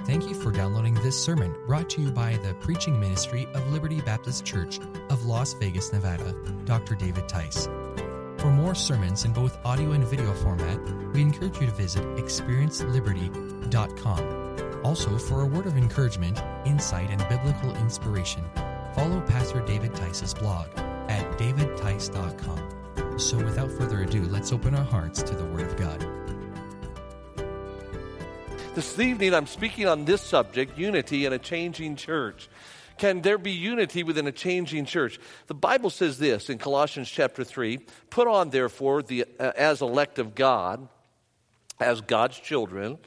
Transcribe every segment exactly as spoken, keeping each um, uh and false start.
Thank you for downloading this sermon brought to you by the preaching ministry of Liberty Baptist Church of Las Vegas, Nevada, Doctor David Tice. For more sermons in both audio and video format, we encourage you to visit experience liberty dot com. Also, for a word of encouragement, insight, and biblical inspiration, follow Pastor David Tice's blog at david tice dot com. So without further ado, let's open our hearts to the Word of God. This evening, I'm speaking on this subject, unity in a changing church. Can there be unity within a changing church? The Bible says this in Colossians chapter three, put on, therefore, the uh, as elect of God, as God's children,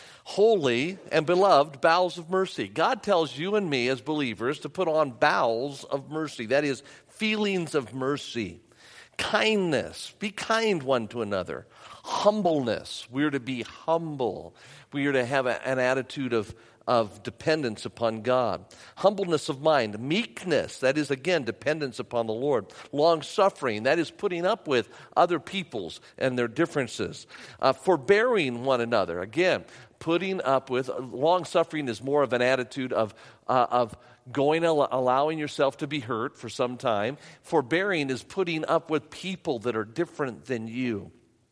holy and beloved bowels of mercy. God tells you and me as believers to put on bowels of mercy, that is, feelings of mercy, kindness, be kind one to another, humbleness, we're to be humble. We are to have a, an attitude of, of dependence upon God. Humbleness of mind, meekness, that is, again, dependence upon the Lord. Long-suffering, that is, putting up with other people's and their differences. Uh, forbearing one another, again, putting up with, long-suffering is more of an attitude of, uh, of going, allowing yourself to be hurt for some time. Forbearing is putting up with people that are different than you.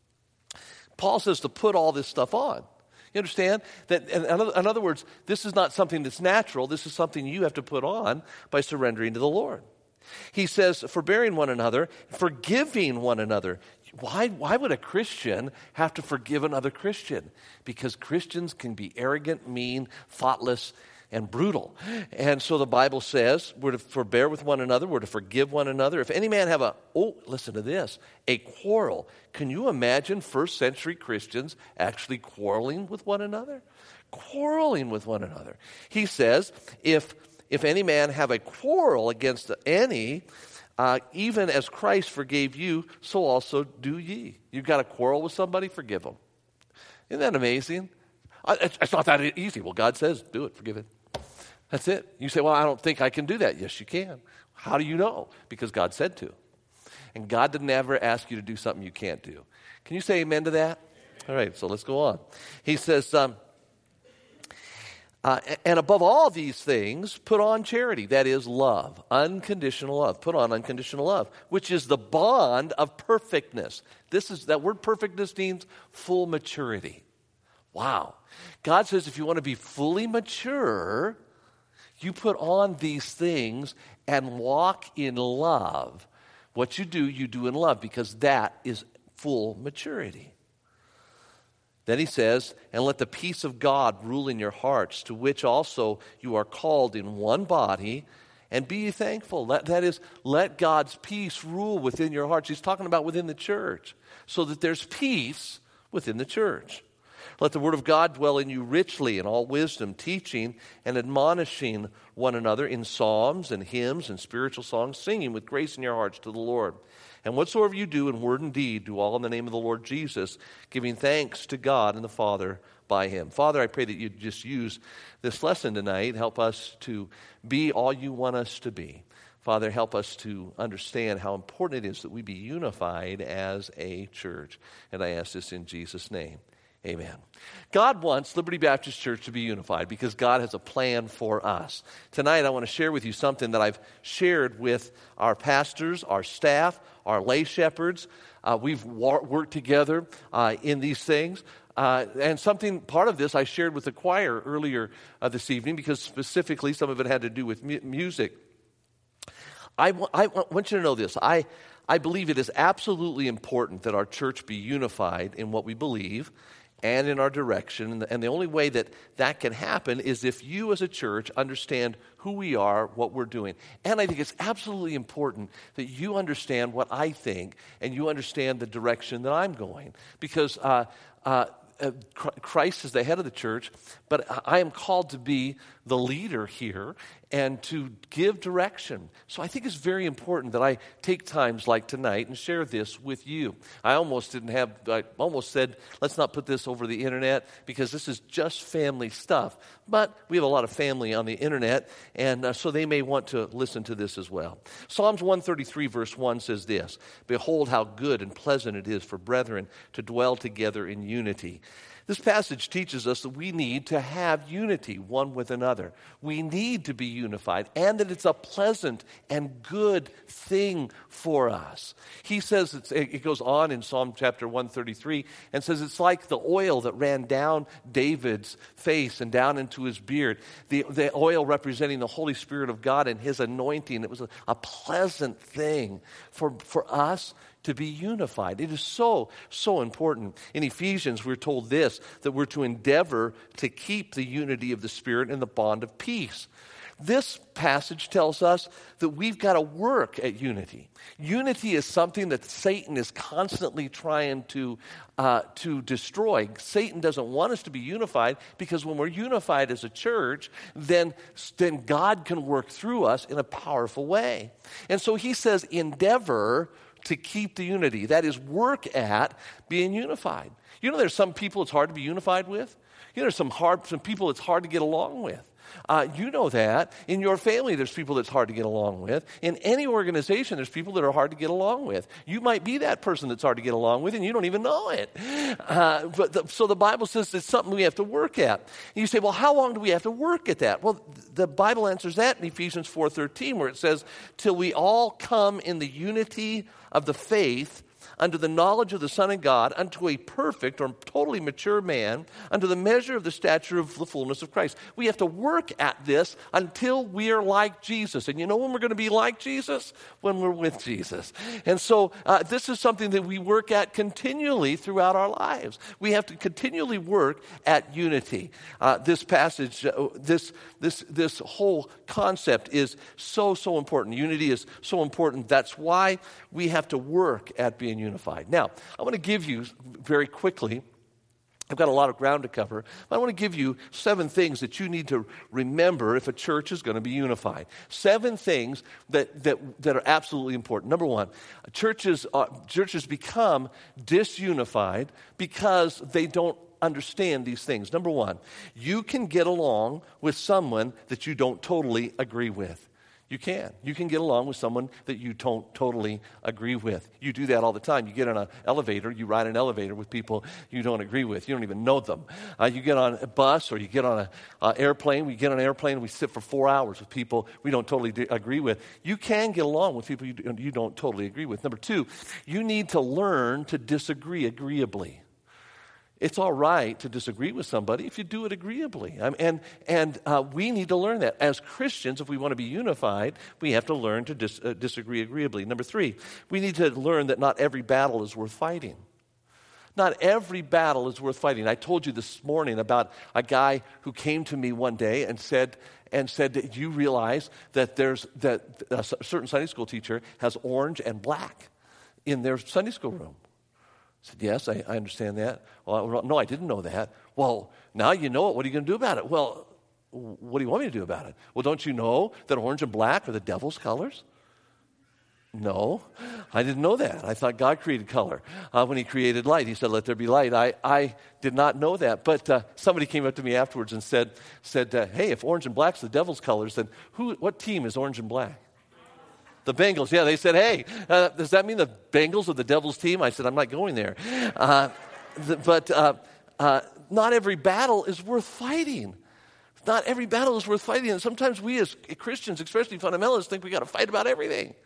Paul says to put all this stuff on. You understand? That, in other words, this is not something that's natural. This is something you have to put on by surrendering to the Lord. He says, forbearing one another, forgiving one another. Why, why would a Christian have to forgive another Christian? Because Christians can be arrogant, mean, thoughtless, and brutal. And so the Bible says we're to forbear with one another, we're to forgive one another. If any man have a, oh, listen to this, a quarrel. Can you imagine first century Christians actually quarreling with one another? Quarreling with one another. He says, if if any man have a quarrel against any, uh, even as Christ forgave you, so also do ye. You've got a quarrel with somebody, forgive them. Isn't that amazing? It's not that easy. Well, God says, do it, forgive it. That's it. You say, well, I don't think I can do that. Yes, you can. How do you know? Because God said to. And God didn't ever ask you to do something you can't do. Can you say amen to that? All right, so let's go on. He says, um, uh, and above all these things, put on charity. That is love, unconditional love. Put on unconditional love, which is the bond of perfectness. This is, that word perfectness means full maturity. Wow. God says if you want to be fully mature, you put on these things and walk in love. What you do, you do in love, because that is full maturity. Then he says, and let the peace of God rule in your hearts, to which also you are called in one body, and be ye thankful. That, that is, let God's peace rule within your hearts. He's talking about within the church, so that there's peace within the church. Let the word of God dwell in you richly in all wisdom, teaching and admonishing one another in psalms and hymns and spiritual songs, singing with grace in your hearts to the Lord. And whatsoever you do in word and deed, do all in the name of the Lord Jesus, giving thanks to God and the Father by him. Father, I pray that you just use this lesson tonight. Help us to be all you want us to be. Father, help us to understand how important it is that we be unified as a church. And I ask this in Jesus' name. Amen. God wants Liberty Baptist Church to be unified because God has a plan for us. Tonight I want to share with you something that I've shared with our pastors, our staff, our lay shepherds. Uh, we've war- worked together uh, in these things. Uh, and something, part of this I shared with the choir earlier uh, this evening because specifically some of it had to do with mu- music. I, w- I w- want you to know this. I, I believe it is absolutely important that our church be unified in what we believe and in our direction. And the only way that that can happen is if you as a church understand who we are, what we're doing. And I think it's absolutely important that you understand what I think and you understand the direction that I'm going. Because uh, uh, Christ is the head of the church, but I am called to be the leader here and to give direction. So I think it's very important that I take times like tonight and share this with you. I almost didn't have, I almost said, let's not put this over the internet because this is just family stuff. But we have a lot of family on the internet, and uh, so they may want to listen to this as well. Psalms one thirty-three verse one says this, behold how good and pleasant it is for brethren to dwell together in unity. This passage teaches us that we need to have unity one with another. We need to be unified, and that it's a pleasant and good thing for us. He says, it's, it goes on in Psalm chapter one thirty-three, and says it's like the oil that ran down David's face and down into his beard. The, the oil representing the Holy Spirit of God and his anointing. It was a, a pleasant thing for, for us to be unified. It is so, so important. In Ephesians, we're told this, that we're to endeavor to keep the unity of the Spirit in the bond of peace. This passage tells us that we've got to work at unity. Unity is something that Satan is constantly trying to, uh, to destroy. Satan doesn't want us to be unified, because when we're unified as a church, then, then God can work through us in a powerful way. And so he says, endeavor to keep the unity. That is, work at being unified. You know, there's some people it's hard to be unified with. You know, there's some hard, some people it's hard to get along with. Uh, you know that. In your family, there's people that's hard to get along with. In any organization, there's people that are hard to get along with. You might be that person that's hard to get along with, and you don't even know it. Uh, but the, so the Bible says it's something we have to work at. And you say, well, how long do we have to work at that? Well, the Bible answers that in Ephesians four thirteen, where it says, till we all come in the unity of the faith, unto the knowledge of the Son of God, unto a perfect or totally mature man, unto the measure of the stature of the fullness of Christ. We have to work at this until we are like Jesus. And you know when we're going to be like Jesus? When we're with Jesus. And so uh, this is something that we work at continually throughout our lives. We have to continually work at unity. Uh, this passage, uh, this, this, this whole concept is so, so important. Unity is so important. That's why we have to work at being unified. Now, I want to give you very quickly, I've got a lot of ground to cover, but I want to give you seven things that you need to remember if a church is going to be unified. Seven things that that, that are absolutely important. Number one, churches, uh, churches become disunified because they don't understand these things. Number one, you can get along with someone that you don't totally agree with. You can. You can get along with someone that you don't totally agree with. You do that all the time. You get on an elevator, you ride an elevator with people you don't agree with. You don't even know them. Uh, you get on a bus or you get on an uh, airplane. We get on an airplane and we sit for four hours with people we don't totally d- agree with. You can get along with people you, d- you don't totally agree with. Number two, you need to learn to disagree agreeably. It's all right to disagree with somebody if you do it agreeably. Um, and and uh, we need to learn that. As Christians, if we want to be unified, we have to learn to dis, uh, disagree agreeably. Number three, we need to learn that not every battle is worth fighting. Not every battle is worth fighting. I told you this morning about a guy who came to me one day and said, and said, "Do you realize that there's that a certain Sunday school teacher has orange and black in their Sunday school room?" I said, yes, I, I understand that. Well, no, I didn't know that. Well, now you know it. What are you going to do about it? Well, what do you want me to do about it? Well, don't you know that orange and black are the devil's colors? No, I didn't know that. I thought God created color uh, when he created light. He said, let there be light. I, I did not know that. But uh, somebody came up to me afterwards and said, said uh, hey, if orange and black's the devil's colors, then who? what team is orange and black? The Bengals, yeah, they said, hey, uh, does that mean the Bengals are the devil's team? I said, I'm not going there. Uh, the, but uh, uh, not every battle is worth fighting. Not every battle is worth fighting. And sometimes we as Christians, especially fundamentalists, think we got to fight about everything.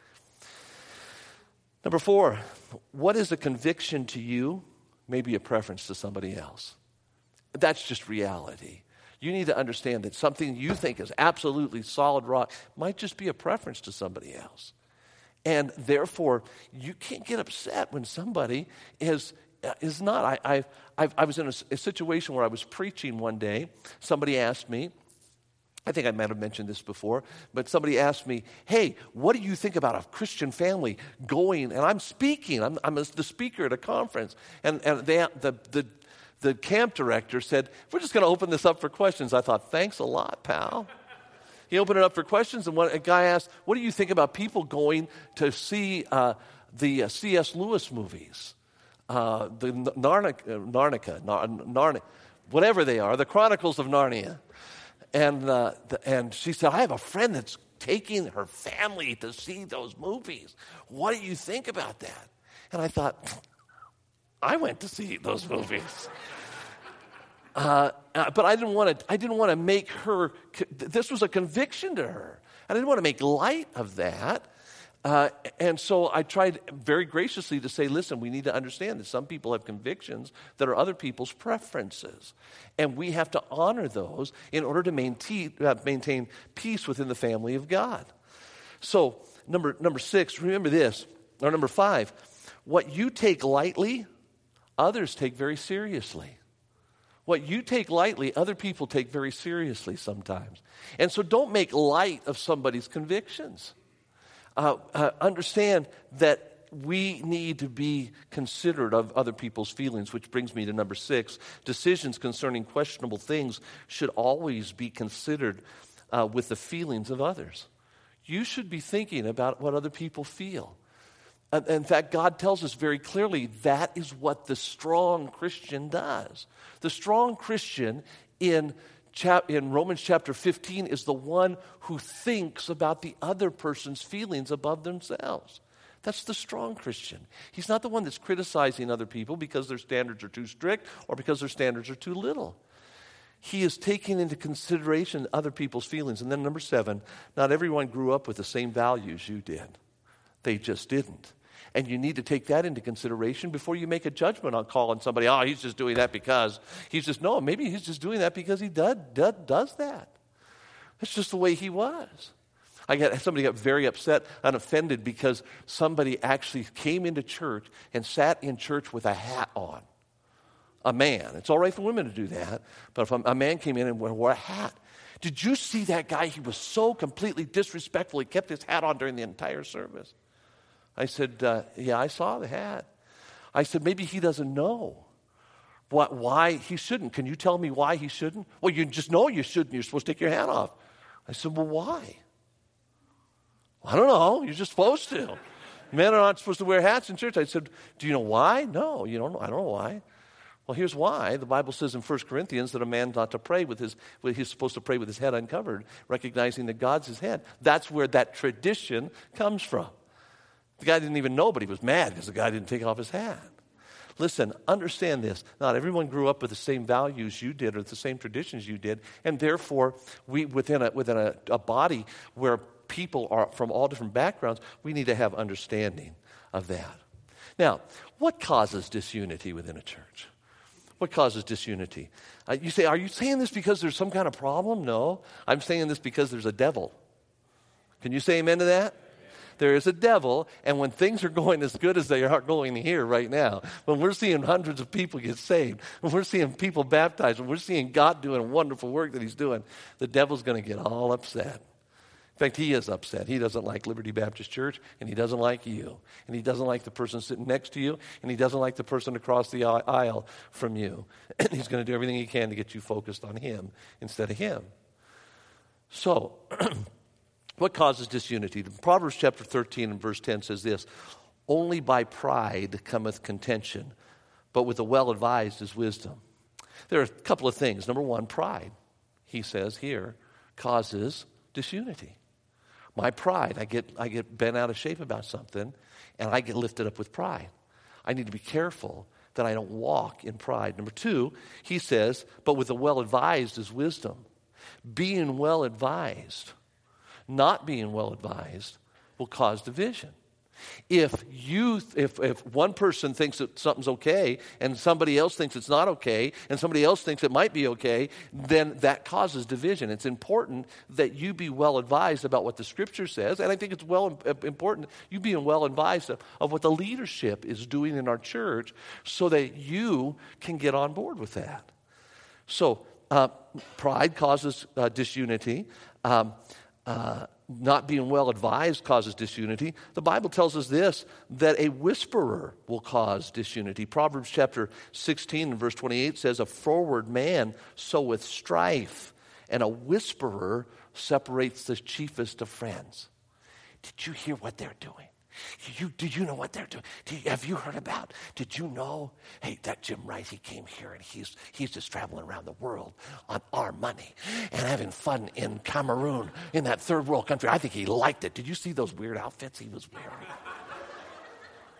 Number four, what is a conviction to you may be a preference to somebody else. That's just reality. You need to understand that something you think is absolutely solid rock might just be a preference to somebody else. And therefore, you can't get upset when somebody is is not. I I, I, I was in a, a situation where I was preaching one day. Somebody asked me, I think I might have mentioned this before, but somebody asked me, hey, what do you think about a Christian family going, and I'm speaking, I'm, I'm the speaker at a conference, and, and they, the, the The camp director said, we're just going to open this up for questions. I thought, thanks a lot, pal. He opened it up for questions, and one, a guy asked, what do you think about people going to see uh, the uh, C S Lewis movies? Uh, the Narnica, Narnica, Narnia, whatever they are, the Chronicles of Narnia. And, uh, the, and she said, I have a friend that's taking her family to see those movies. What do you think about that? And I thought, I went to see those movies. Uh, uh, but I didn't want to. I didn't want to make her. This was a conviction to her, and I didn't want to make light of that. Uh, and so I tried very graciously to say, listen, we need to understand that some people have convictions that are other people's preferences. And we have to honor those in order to maintain, uh, maintain peace within the family of God. So number, number six, remember this, or number five, what you take lightly, others take very seriously. What you take lightly, other people take very seriously sometimes. And so don't make light of somebody's convictions. Uh, uh, understand that we need to be considerate of other people's feelings, which brings me to number six. Decisions concerning questionable things should always be considered uh, with the feelings of others. You should be thinking about what other people feel. Uh, in fact, God tells us very clearly that is what the strong Christian does. The strong Christian in In Romans chapter fifteen is the one who thinks about the other person's feelings above themselves. That's the strong Christian. He's not the one that's criticizing other people because their standards are too strict or because their standards are too little. He is taking into consideration other people's feelings. And then number seven, not everyone grew up with the same values you did. They just didn't. And you need to take that into consideration before you make a judgment on calling somebody, oh, he's just doing that because he's just, no, maybe he's just doing that because he does, does, does that. That's just the way he was. I got somebody got very upset and offended because somebody actually came into church and sat in church with a hat on. A man. It's all right for women to do that, but if a, a man came in and wore a hat, did you see that guy? He was so completely disrespectful. He kept his hat on during the entire service. I said, uh, yeah, I saw the hat. I said, maybe he doesn't know what, why he shouldn't. Can you tell me why he shouldn't? Well, you just know you shouldn't. You're supposed to take your hat off. I said, well, why? Well, I don't know. You're just supposed to. Men are not supposed to wear hats in church. I said, do you know why? No, you don't know. I don't know why. Well, here's why. The Bible says in First Corinthians that a man not to pray with his, he's supposed to pray with his head uncovered, recognizing that God's his head. That's where that tradition comes from. The guy didn't even know, but he was mad because the guy didn't take off his hat. Listen, understand this. Not everyone grew up with the same values you did or the same traditions you did, and therefore, we within a within a, a body where people are from all different backgrounds, we need to have understanding of that. Now, what causes disunity within a church? What causes disunity? Uh, you say, are you saying this because there's some kind of problem? No, I'm saying this because there's a devil. Can you say amen to that? There is a devil, and when things are going as good as they are going here right now, when we're seeing hundreds of people get saved, when we're seeing people baptized, when we're seeing God doing a wonderful work that he's doing, the devil's going to get all upset. In fact, he is upset. He doesn't like Liberty Baptist Church, and he doesn't like you, and he doesn't like the person sitting next to you, and he doesn't like the person across the aisle from you. And he's going to do everything he can to get you focused on him instead of him. So, what causes disunity? Proverbs chapter thirteen and verse ten says this, only by pride cometh contention, but with the well-advised is wisdom. There are a couple of things. Number one, pride, he says here, causes disunity. My pride, I get I get bent out of shape about something, and I get lifted up with pride. I need to be careful that I don't walk in pride. Number two, he says, but with the well-advised is wisdom. Being well-advised, not being well-advised, will cause division. If you, if, if one person thinks that something's okay and somebody else thinks it's not okay and somebody else thinks it might be okay, then that causes division. It's important that you be well advised about what the Scripture says, and I think it's well important you being well advised of, of what the leadership is doing in our church so that you can get on board with that. So uh, pride causes uh, disunity. Um, uh, Not being well advised causes disunity. The Bible tells us this, that a whisperer will cause disunity. Proverbs chapter sixteen and verse twenty-eight says, a froward man soweth strife, and a whisperer separates the chiefest of friends. Did you hear what they're doing? You, do you know what they're doing? You, have you heard about? Did you know? Hey, that Jim Wright, he came here and he's he's just traveling around the world on our money and having fun in Cameroon, in that third world country. I think he liked it. Did you see those weird outfits he was wearing?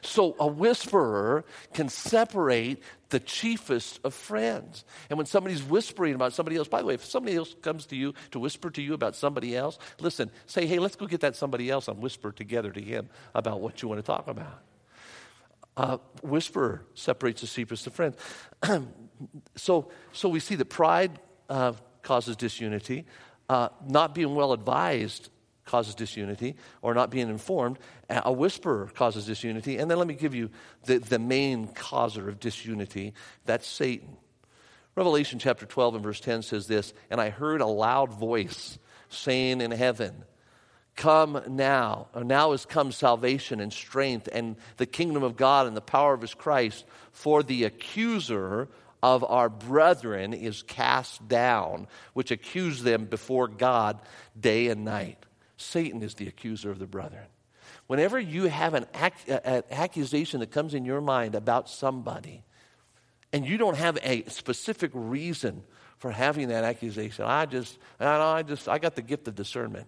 So a whisperer can separate the chiefest of friends. And when somebody's whispering about somebody else, by the way, if somebody else comes to you to whisper to you about somebody else, listen, say, hey, let's go get that somebody else and whisper together to him about what you want to talk about. Uh, whisperer separates the chiefest of friends. so, so we see that pride uh, causes disunity. Uh, not being well advised causes disunity, or not being informed. A whisperer causes disunity. And then let me give you the, the main causer of disunity. That's Satan. Revelation chapter twelve and verse ten says this, and I heard a loud voice saying in heaven, come now, or now is come salvation and strength and the kingdom of God and the power of his Christ, for the accuser of our brethren is cast down, which accuse them before God day and night. Satan is the accuser of the brethren. Whenever you have an, ac- an accusation that comes in your mind about somebody, and you don't have a specific reason for having that accusation, I just, I just, I got the gift of discernment.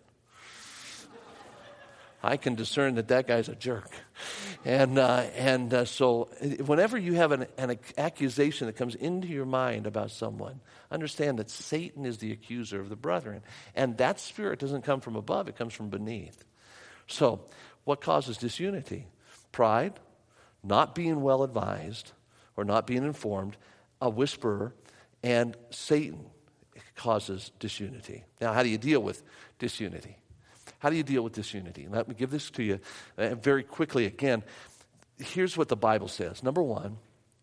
I can discern that that guy's a jerk. And uh, and uh, so whenever you have an, an accusation that comes into your mind about someone, understand that Satan is the accuser of the brethren. And that spirit doesn't come from above, it comes from beneath. So what causes disunity? Pride, not being well advised or not being informed, a whisperer, and Satan causes disunity. Now, how do you deal with disunity? How do you deal with disunity? Let me give this to you uh, very quickly again. Here's what the Bible says. Number one,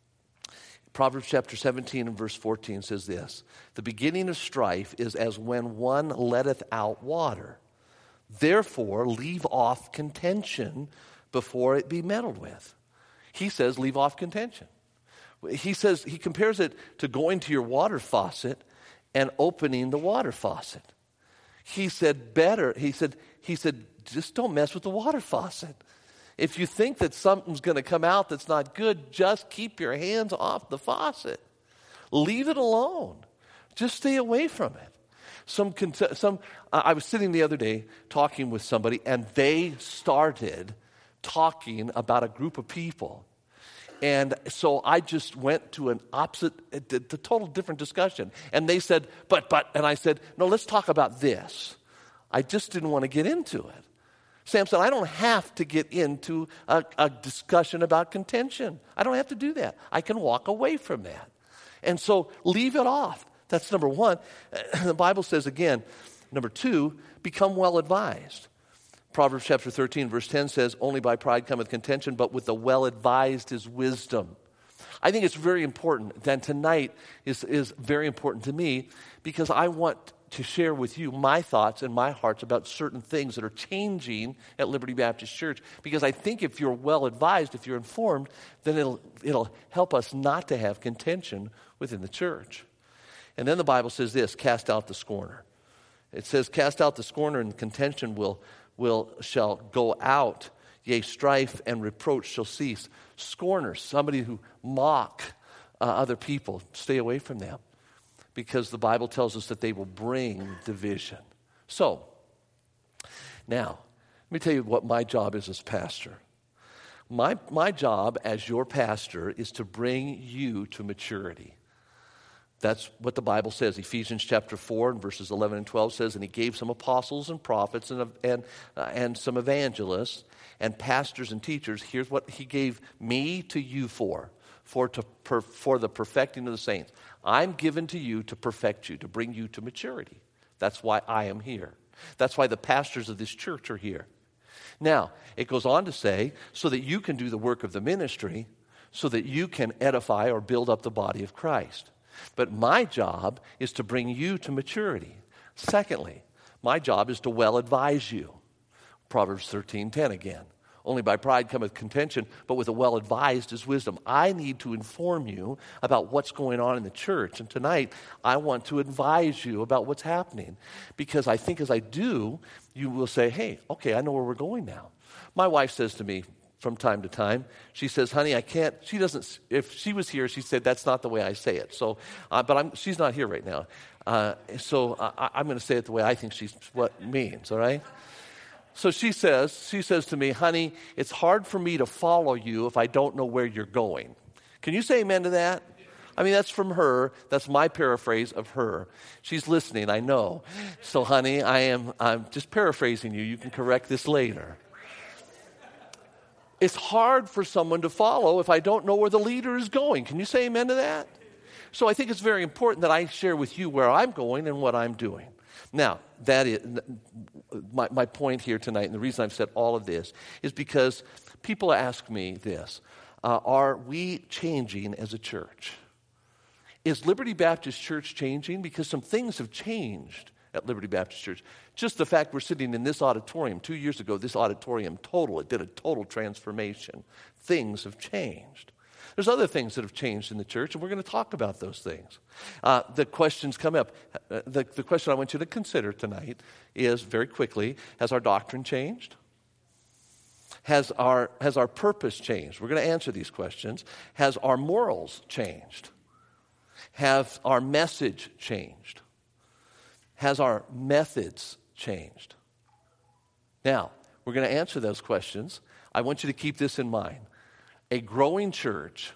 Proverbs chapter seventeen and verse fourteen says this, the beginning of strife is as when one letteth out water. Therefore, leave off contention before it be meddled with. He says, leave off contention. He says, he compares it to going to your water faucet and opening the water faucet. He said, better, he said, he said, just don't mess with the water faucet. If you think that something's going to come out that's not good, just keep your hands off the faucet. Leave it alone. Just stay away from it. Some, some. I was sitting the other day talking with somebody, and they started talking about a group of people. And so I just went to an opposite, the total different discussion. And they said, but, but, and I said, no, let's talk about this. I just didn't want to get into it. Sam said, I don't have to get into a, a discussion about contention. I don't have to do that. I can walk away from that. And so leave it off. That's number one. The Bible says again, number two, become well advised. Proverbs chapter thirteen, verse ten says, only by pride cometh contention, but with the well-advised is wisdom. I think it's very important. Then tonight is, is very important to me because I want to share with you my thoughts and my hearts about certain things that are changing at Liberty Baptist Church. Because I think if you're well-advised, if you're informed, then it'll, it'll help us not to have contention within the church. And then the Bible says this, cast out the scorner. It says, cast out the scorner and contention will will shall go out, yea, strife and reproach shall cease. Scorners, somebody who mock uh, other people, stay away from them because the Bible tells us that they will bring division. So, now, let me tell you what my job is as pastor. My, my job as your pastor is to bring you to maturity. That's what the Bible says. Ephesians chapter four and verses eleven and twelve says, and he gave some apostles and prophets and, and, uh, and some evangelists and pastors and teachers. Here's what he gave me to you for, for, to, per, for the perfecting of the saints. I'm given to you to perfect you, to bring you to maturity. That's why I am here. That's why the pastors of this church are here. Now, it goes on to say, so that you can do the work of the ministry, so that you can edify or build up the body of Christ. But my job is to bring you to maturity. Secondly, my job is to well advise you. Proverbs thirteen ten again. Only by pride cometh contention, but with a well advised is wisdom. I need to inform you about what's going on in the church. And tonight, I want to advise you about what's happening. Because I think as I do, you will say, hey, okay, I know where we're going now. My wife says to me, from time to time, she says, honey, I can't, she doesn't, if she was here, she said, that's not the way I say it. So, uh, but I'm, she's not here right now. Uh, so I, I'm going to say it the way I think she's what means, all right? so she says, she says to me, honey, it's hard for me to follow you if I don't know where you're going. Can you say amen to that? I mean, that's from her. That's my paraphrase of her. She's listening, I know. So, honey, I am I'm just paraphrasing you. You can correct this later. It's hard for someone to follow if I don't know where the leader is going. Can you say amen to that? So I think it's very important that I share with you where I'm going and what I'm doing. Now, that is my, my point here tonight, and the reason I've said all of this is because people ask me this. Uh, are we changing as a church? Is Liberty Baptist Church changing? Because some things have changed at Liberty Baptist Church. Just the fact we're sitting in this auditorium, two years ago, this auditorium total, it did a total transformation. Things have changed. There's other things that have changed in the church, and we're going to talk about those things. Uh, the questions come up. Uh, the, the question I want you to consider tonight is, very quickly, has our doctrine changed? Has our, has our purpose changed? We're going to answer these questions. Has our morals changed? Have our message changed? Has our methods changed? Now, we're going to answer those questions. I want you to keep this in mind. A growing church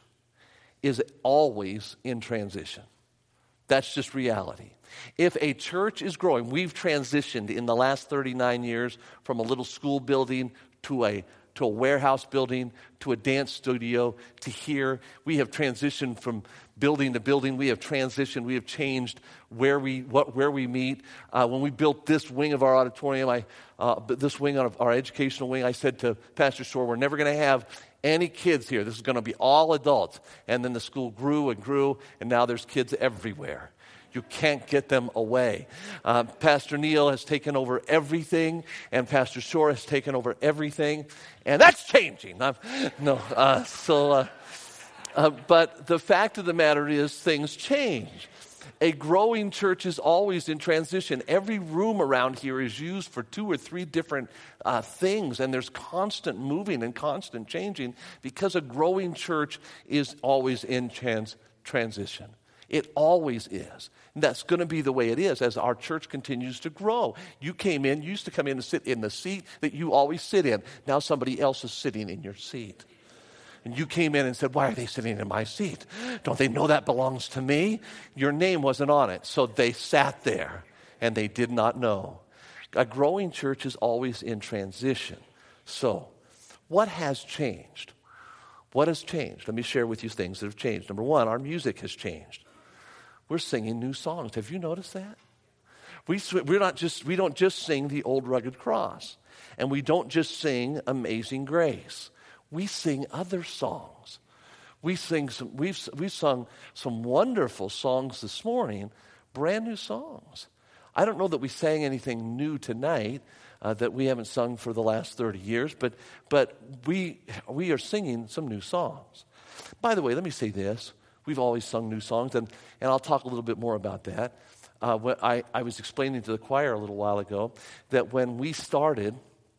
is always in transition. That's just reality. If a church is growing, we've transitioned in the last thirty-nine years from a little school building to a to a warehouse building, to a dance studio, to here. We have transitioned from building to building. We have transitioned. We have changed where we what where we meet. Uh, when we built this wing of our auditorium, I uh, this wing of our educational wing, I said to Pastor Shore, we're never going to have any kids here. This is going to be all adults. And then the school grew and grew, and now there's kids everywhere. You can't get them away. Uh, Pastor Neil has taken over everything, and Pastor Shore has taken over everything, and that's changing. I'm, no, uh, so, uh, uh, but the fact of the matter is, things change. A growing church is always in transition. Every room around here is used for two or three different uh, things, and there's constant moving and constant changing because a growing church is always in trans- transition. It always is. And that's going to be the way it is as our church continues to grow. You came in, you used to come in and sit in the seat that you always sit in. Now somebody else is sitting in your seat. And you came in and said, why are they sitting in my seat? Don't they know that belongs to me? Your name wasn't on it. So they sat there and they did not know. A growing church is always in transition. So what has changed? What has changed? Let me share with you things that have changed. Number one, our music has changed. We're singing new songs. Have you noticed that? We, we're not just, we don't just sing the Old Rugged Cross. And we don't just sing Amazing Grace. We sing other songs. We sing some, we've, we've sung some wonderful songs this morning, brand new songs. I don't know that we sang anything new tonight uh, that we haven't sung for the last thirty years, but, but we, we are singing some new songs. By the way, let me say this. We've always sung new songs, and, and I'll talk a little bit more about that. Uh, when I, I was explaining to the choir a little while ago that when we started,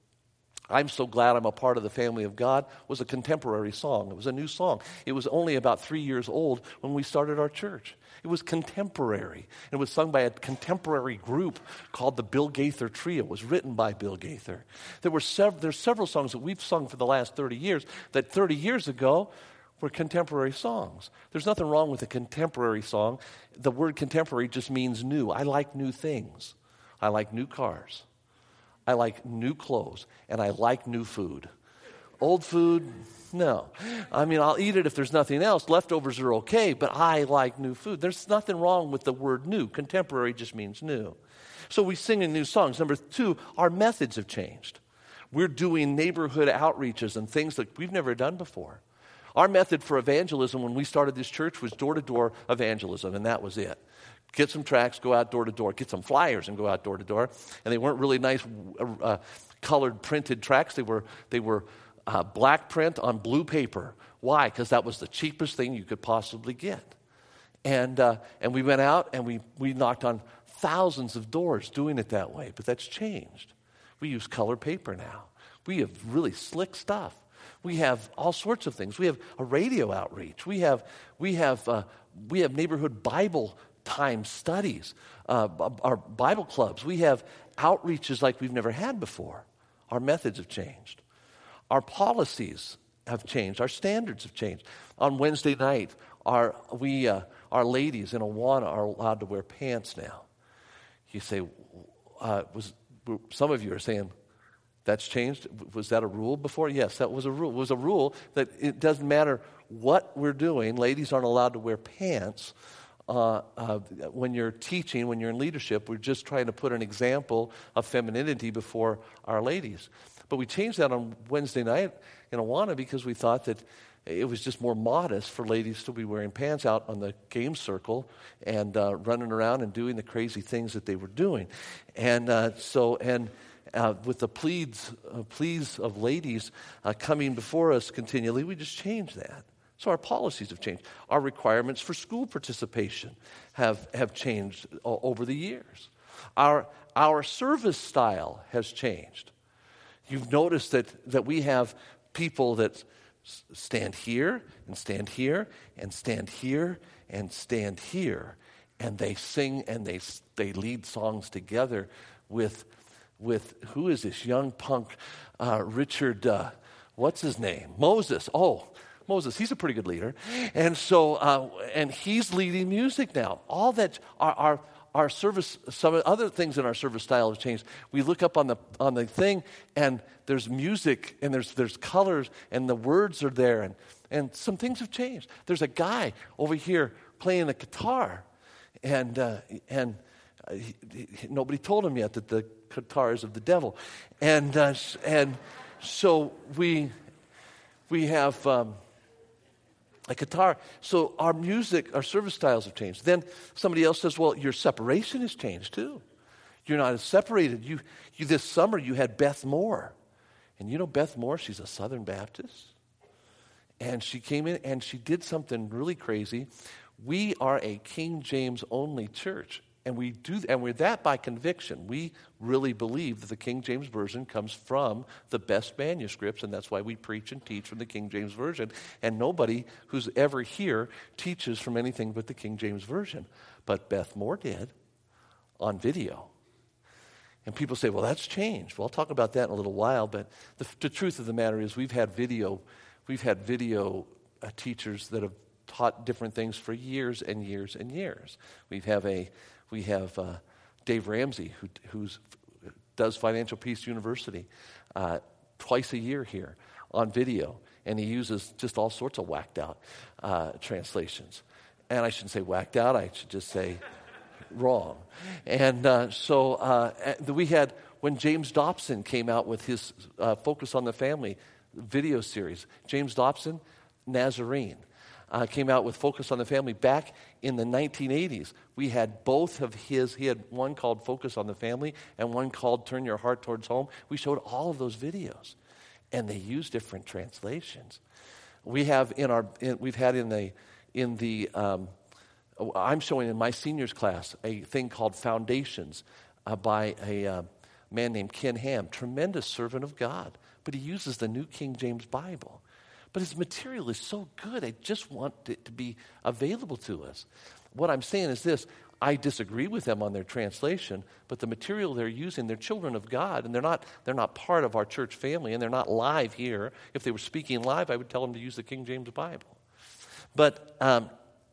I'm so glad I'm a part of the family of God, was a contemporary song. It was a new song. It was only about three years old when we started our church. It was contemporary. It was sung by a contemporary group called the Bill Gaither Trio. It was written by Bill Gaither. There were sev- there's several songs that we've sung for the last thirty years that thirty years ago were contemporary songs. There's nothing wrong with a contemporary song. The word contemporary just means new. I like new things. I like new cars. I like new clothes, and I like new food. Old food, no. I mean, I'll eat it if there's nothing else. Leftovers are okay, but I like new food. There's nothing wrong with the word new. Contemporary just means new. So we sing in new songs. Number two, our methods have changed. We're doing neighborhood outreaches and things that we've never done before. Our method for evangelism when we started this church was door-to-door evangelism, and that was it. Get some tracts, go out door to door. Get some flyers and go out door to door. And they weren't really nice uh, colored printed tracts. They were they were uh, black print on blue paper. Why? Because that was the cheapest thing you could possibly get. And uh, and we went out and we we knocked on thousands of doors doing it that way. But that's changed. We use color paper now. We have really slick stuff. We have all sorts of things. We have a radio outreach. We have we have uh, we have neighborhood Bible time studies, uh, our Bible clubs. We have outreaches like we've never had before. Our methods have changed. Our policies have changed. Our standards have changed. On Wednesday night, our we uh, our ladies in Awana are allowed to wear pants now. You say, uh, was some of you are saying, that's changed? Was that a rule before? Yes, that was a rule. It was a rule that it doesn't matter what we're doing. Ladies aren't allowed to wear pants. Uh, uh, when you're teaching, when you're in leadership, we're just trying to put an example of femininity before our ladies. But we changed that on Wednesday night in Awana because we thought that it was just more modest for ladies to be wearing pants out on the game circle and uh, running around and doing the crazy things that they were doing. And uh, so, and uh, with the pleas, uh, pleas of ladies uh, coming before us continually, we just changed that. So our policies have changed. Our requirements for school participation have, have changed o- over the years. Our, our service style has changed. You've noticed that, that we have people that s- stand here and stand here and stand here and stand here, and they sing and they they lead songs together with with who is this young punk uh, Richard? Uh, what's his name? Moses. Oh. Moses, he's a pretty good leader. And so, uh, and he's leading music now. All that, our, our, our service, some other things in our service style have changed. We look up on the on the thing, and there's music, and there's there's colors, and the words are there, and, and some things have changed. There's a guy over here playing a guitar, and uh, and uh, he, he, nobody told him yet that the guitar is of the devil. And, uh, and so we, we have... Um, A guitar. So our music, our service styles have changed. Then somebody else says, well, your separation has changed too. You're not as separated. You, you this summer you had Beth Moore. And you know Beth Moore, she's a Southern Baptist. And she came in and she did something really crazy. We are a King James only church. And we do, and we're that by conviction. We really believe that the King James Version comes from the best manuscripts, and that's why we preach and teach from the King James Version. And nobody who's ever here teaches from anything but the King James Version. But Beth Moore did on video. And people say, well, that's changed. Well, I'll talk about that in a little while, but the, the truth of the matter is we've had video, we've had video uh, teachers that have taught different things for years and years and years. We have a We have uh, Dave Ramsey, who who's, does Financial Peace University uh, twice a year here on video, and he uses just all sorts of whacked out uh, translations. And I shouldn't say whacked out; I should just say wrong. And uh, so uh, we had when James Dobson came out with his uh, Focus on the Family video series. James Dobson, Nazarene. Uh, came out with Focus on the Family back in the nineteen eighties. We had both of his. He had one called Focus on the Family and one called Turn Your Heart Towards Home. We showed all of those videos, and they use different translations. We have in our in, we've had in the in the um, I'm showing in my seniors class a thing called Foundations uh, by a uh, man named Ken Ham, tremendous servant of God, but he uses the New King James Bible. But his material is so good, I just want it to be available to us. What I'm saying is this, I disagree with them on their translation, but the material they're using, they're children of God, and they're not they're not part of our church family, and they're not live here. If they were speaking live, I would tell them to use the King James Bible. But um,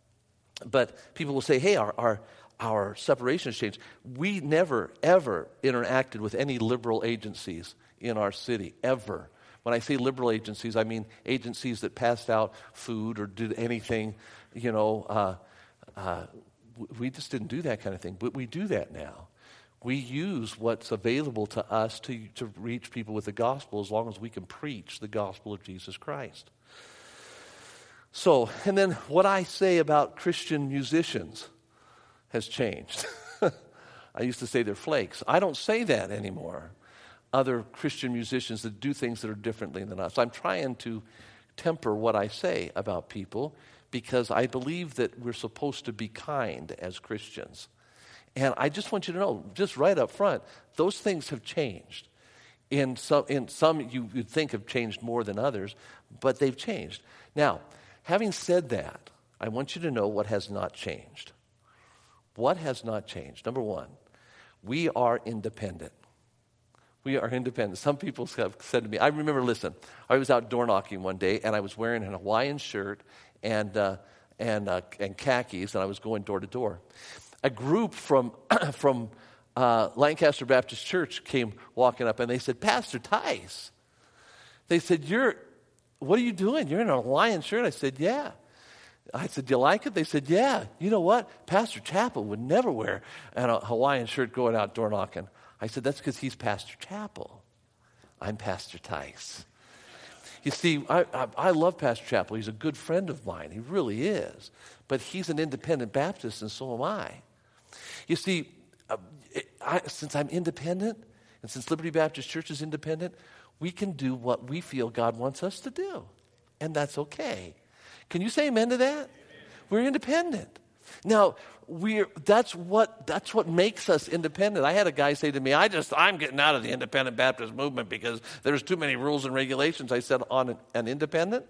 but people will say, hey, our, our, our separation has changed. We never, ever interacted with any liberal agencies in our city, ever. When I say liberal agencies, I mean agencies that passed out food or did anything, you know. Uh, uh, we just didn't do that kind of thing, but we do that now. We use what's available to us to, to reach people with the gospel as long as we can preach the gospel of Jesus Christ. So, and then what I say about Christian musicians has changed. I used to say they're flakes. I don't say that anymore. Other Christian musicians that do things that are differently than us. I'm trying to temper what I say about people because I believe that we're supposed to be kind as Christians. And I just want you to know, just right up front, those things have changed. In some, in some you would think have changed more than others, but they've changed. Now, having said that, I want you to know what has not changed. What has not changed? Number one, we are independent. We are independent. Some people have said to me, I remember, listen, I was out door knocking one day, and I was wearing an Hawaiian shirt and uh, and uh, and khakis, and I was going door to door. A group from from uh, Lancaster Baptist Church came walking up, and they said, Pastor Tice. They said, "You're, what are you doing? You're in a Hawaiian shirt." I said, "Yeah." I said, "Do you like it?" They said, "Yeah." You know what? Pastor Chappell would never wear a Hawaiian shirt going out door knocking. I said, "That's because he's Pastor Chappell. I'm Pastor Tice." You see, I, I, I love Pastor Chappell. He's a good friend of mine. He really is. But he's an independent Baptist, and so am I. You see, uh, I, since I'm independent, and since Liberty Baptist Church is independent, we can do what we feel God wants us to do. And that's okay. Can you say amen to that? Amen. We're independent. Now, we're that's what that's what makes us independent. I had a guy say to me, I just I'm getting out of the independent Baptist movement because there's too many rules and regulations. I said, on an, an independent?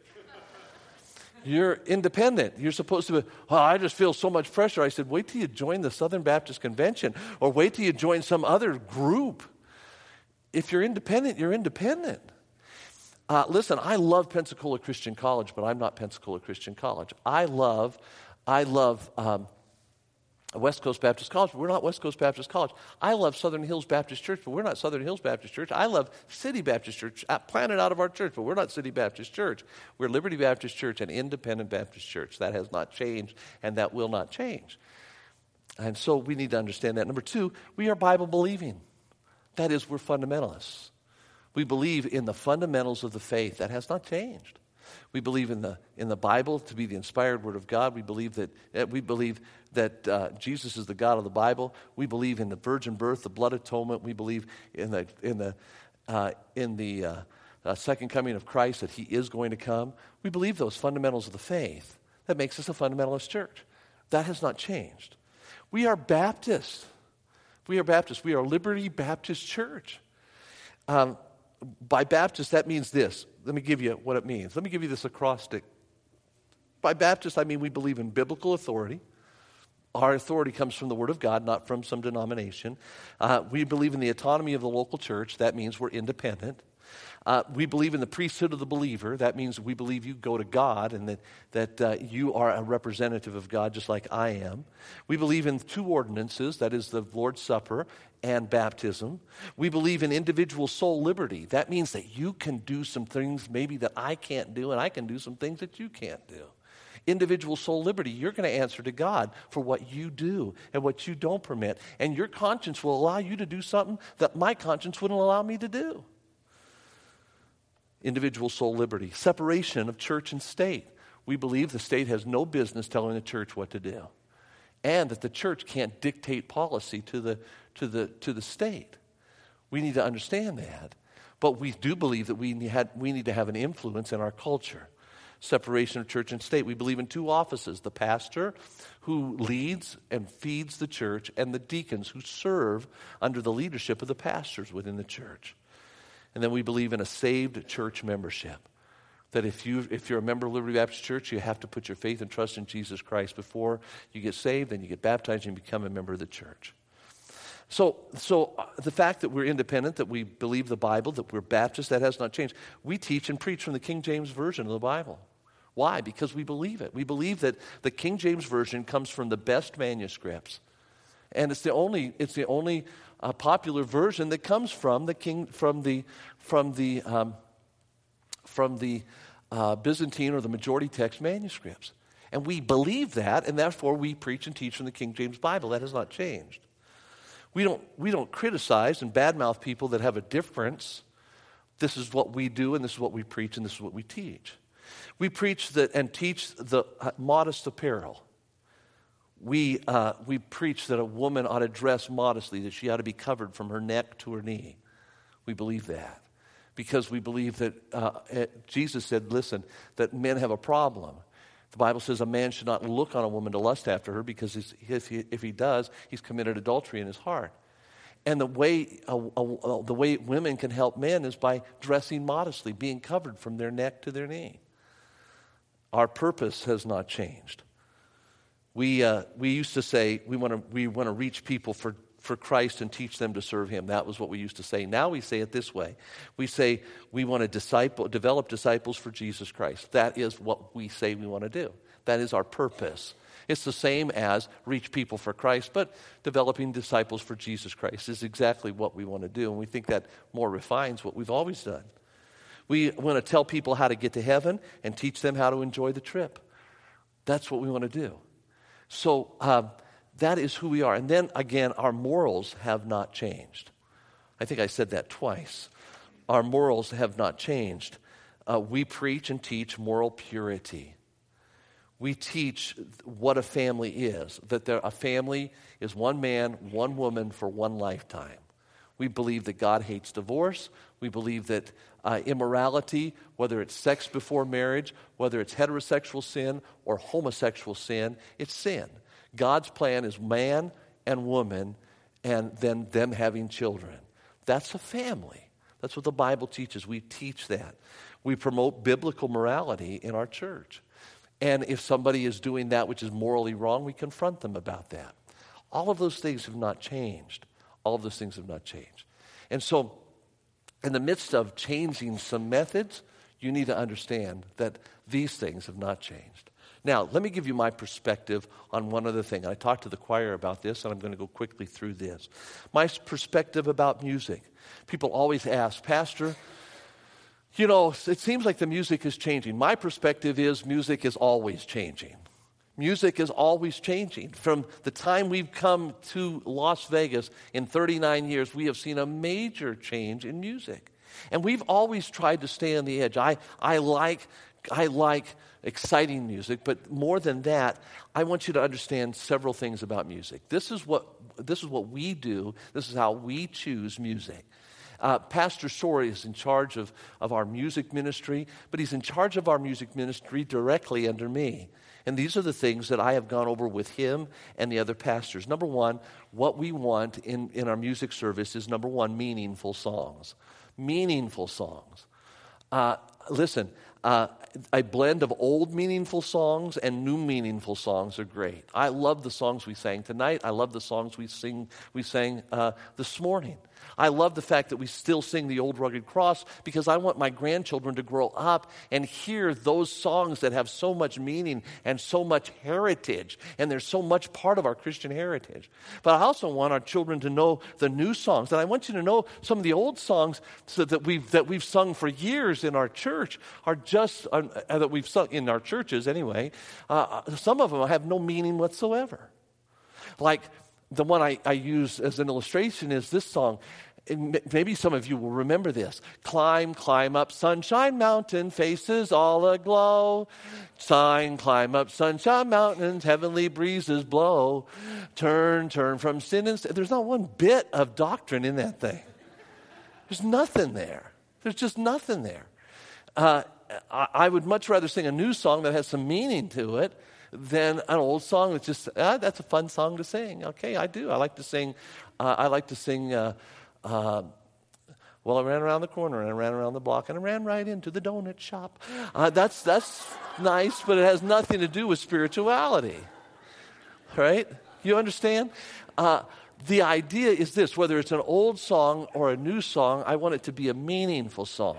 You're independent. You're supposed to be, oh, I just feel so much pressure. I said, wait till you join the Southern Baptist Convention, or wait till you join some other group. If you're independent, you're independent. Uh, listen, I love Pensacola Christian College, but I'm not Pensacola Christian College. I love, I love um, West Coast Baptist College, but we're not West Coast Baptist College. I love Southern Hills Baptist Church, but we're not Southern Hills Baptist Church. I love City Baptist Church, planted out of our church, but we're not City Baptist Church. We're Liberty Baptist Church, an independent Baptist church. That has not changed, and that will not change. And so we need to understand that. Number two, we are Bible believing. That is, we're fundamentalists. We believe in the fundamentals of the faith. That has not changed. We believe in the in the Bible to be the inspired Word of God. We believe that uh, we believe that uh, Jesus is the God of the Bible. We believe in the virgin birth, the blood atonement. We believe in the in the uh, in the uh, uh, second coming of Christ, that He is going to come. We believe those fundamentals of the faith. That makes us a fundamentalist church. That has not changed. We are Baptist. We are Baptist. We are Liberty Baptist Church. Um, by Baptist, that means this. Let me give you what it means. Let me give you this acrostic. By Baptist, I mean we believe in biblical authority. Our authority comes from the Word of God, not from some denomination. Uh, we believe in the autonomy of the local church. That means we're independent. Uh, we believe in the priesthood of the believer. That means we believe you go to God and that, that uh, you are a representative of God just like I am. We believe in two ordinances, that is the Lord's Supper and baptism. We believe in individual soul liberty. That means that you can do some things maybe that I can't do, and I can do some things that you can't do. Individual soul liberty, you're going to answer to God for what you do and what you don't permit. And your conscience will allow you to do something that my conscience wouldn't allow me to do. Individual soul liberty, separation of church and state. We believe the state has no business telling the church what to do, and that the church can't dictate policy to the to the to the state. We need to understand that, but we do believe that we need, we need to have an influence in our culture. Separation of church and state. We believe in two offices: the pastor, who leads and feeds the church, and the deacons, who serve under the leadership of the pastors within the church. And then we believe in a saved church membership. That if, you, if you're a member of Liberty Baptist Church, you have to put your faith and trust in Jesus Christ before you get saved, then you get baptized and become a member of the church. So, so uh, the fact that we're independent, that we believe the Bible, that we're Baptist, that has not changed. We teach and preach from the King James Version of the Bible. Why? Because we believe it. We believe that the King James Version comes from the best manuscripts. And it's the only, it's the only uh, popular version that comes from the king, from the, from the, um, from the uh, Byzantine or the majority text manuscripts. And we believe that, and therefore we preach and teach from the King James Bible. That has not changed. We don't, we don't criticize and badmouth people that have a difference. This is what we do, and this is what we preach, and this is what we teach. We preach that and teach the uh, modest apparel. We, uh, we preach that a woman ought to dress modestly, that she ought to be covered from her neck to her knee. We believe that because we believe that uh, Jesus said, listen, that men have a problem. The Bible says a man should not look on a woman to lust after her because if he, if he does, he's committed adultery in his heart. And the way, uh, uh, the way women can help men is by dressing modestly, being covered from their neck to their knee. Our purpose has not changed. We uh, we used to say we want to we want to reach people for for Christ and teach them to serve him. That was what we used to say. Now we say it this way. We say we want to disciple, develop disciples for Jesus Christ. That is what we say we want to do. That is our purpose. It's the same as reach people for Christ, but developing disciples for Jesus Christ is exactly what we want to do. And we think that more refines what we've always done. We want to tell people how to get to heaven and teach them how to enjoy the trip. That's what we want to do. So uh, that is who we are. And then again, our morals have not changed. I think I said that twice. Our morals have not changed. Uh, we preach and teach moral purity. We teach what a family is, that there, a family is one man, one woman for one lifetime. We believe that God hates divorce. We believe that uh, immorality, whether it's sex before marriage, whether it's heterosexual sin or homosexual sin, it's sin. God's plan is man and woman and then them having children. That's a family. That's what the Bible teaches. We teach that. We promote biblical morality in our church. And if somebody is doing that which is morally wrong, we confront them about that. All of those things have not changed. All of those things have not changed. And so, in the midst of changing some methods, you need to understand that these things have not changed. Now, let me give you my perspective on one other thing. I talked to the choir about this, and I'm going to go quickly through this. My perspective about music. People always ask, Pastor, you know, it seems like the music is changing. My perspective is music is always changing. Music is always changing. From the time we've come to Las Vegas in thirty-nine years, we have seen a major change in music. And we've always tried to stay on the edge. I, I like I like exciting music, but more than that, I want you to understand several things about music. This is what this is what we do. This is how we choose music. Uh, Pastor Sorey is in charge of, of our music ministry, but he's in charge of our music ministry directly under me. And these are the things that I have gone over with him and the other pastors. Number one, what we want in, in our music service is, number one, meaningful songs. Meaningful songs. Uh, listen, uh, a blend of old meaningful songs and new meaningful songs are great. I love the songs we sang tonight. I love the songs we sing we sang uh, this morning. I love the fact that we still sing the Old Rugged Cross because I want my grandchildren to grow up and hear those songs that have so much meaning and so much heritage, and they're so much part of our Christian heritage. But I also want our children to know the new songs, and I want you to know some of the old songs so that we've that we've sung for years in our church are just uh, that we've sung in our churches anyway. Uh, some of them have no meaning whatsoever, like. The one I, I use as an illustration is this song. And maybe some of you will remember this. Climb, climb up Sunshine Mountain, faces all aglow. Sign, climb up Sunshine Mountains, heavenly breezes blow. Turn, turn from sin and sin. There's not one bit of doctrine in that thing. There's nothing there. There's just nothing there. Uh, I, I would much rather sing a new song that has some meaning to it than an old song that's just, ah, that's a fun song to sing. Okay, I do. I like to sing, uh, I like to sing, uh, uh, well, I ran around the corner and I ran around the block and I ran right into the donut shop. Uh, that's, that's nice, but it has nothing to do with spirituality. Right? You understand? Uh, the idea is this, whether it's an old song or a new song, I want it to be a meaningful song.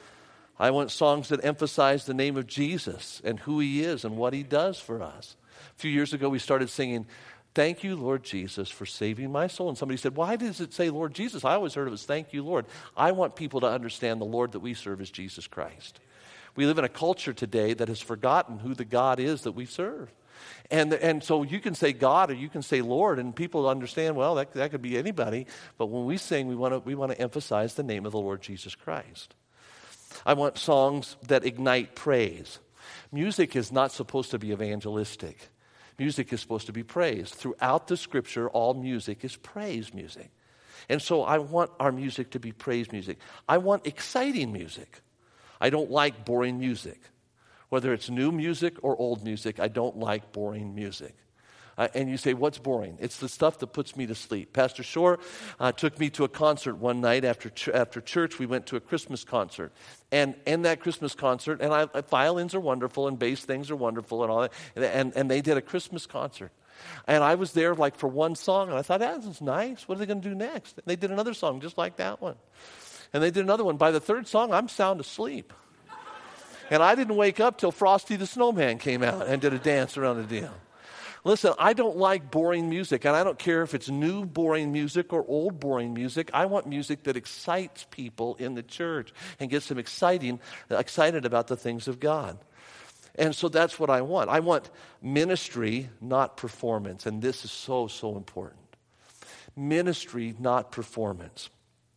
I want songs that emphasize the name of Jesus and who he is and what he does for us. A few years ago, we started singing, "Thank you, Lord Jesus, for saving my soul." And somebody said, "Why does it say Lord Jesus?" I always heard it was "Thank you, Lord." I want people to understand the Lord that we serve is Jesus Christ. We live in a culture today that has forgotten who the God is that we serve. And and so you can say God or you can say Lord, and people understand, well, that, that could be anybody. But when we sing, we want to we want to emphasize the name of the Lord Jesus Christ. I want songs that ignite praise. Music is not supposed to be evangelistic. Music is supposed to be praise. Throughout the Scripture, all music is praise music. And so I want our music to be praise music. I want exciting music. I don't like boring music. Whether it's new music or old music, I don't like boring music. Uh, and you say, what's boring? It's the stuff that puts me to sleep. Pastor Shore uh, took me to a concert one night after ch- after church. We went to a Christmas concert. And in that Christmas concert, and I, violins are wonderful and bass things are wonderful and all that, and, and they did a Christmas concert. And I was there like for one song, and I thought, that was nice. What are they going to do next? And they did another song just like that one. And they did another one. By the third song, I'm sound asleep. And I didn't wake up till Frosty the Snowman came out and did a dance around the deal. Listen, I don't like boring music, and I don't care if it's new boring music or old boring music. I want music that excites people in the church and gets them exciting, excited about the things of God. And so that's what I want. I want ministry, not performance. And this is so, so important. Ministry, not performance.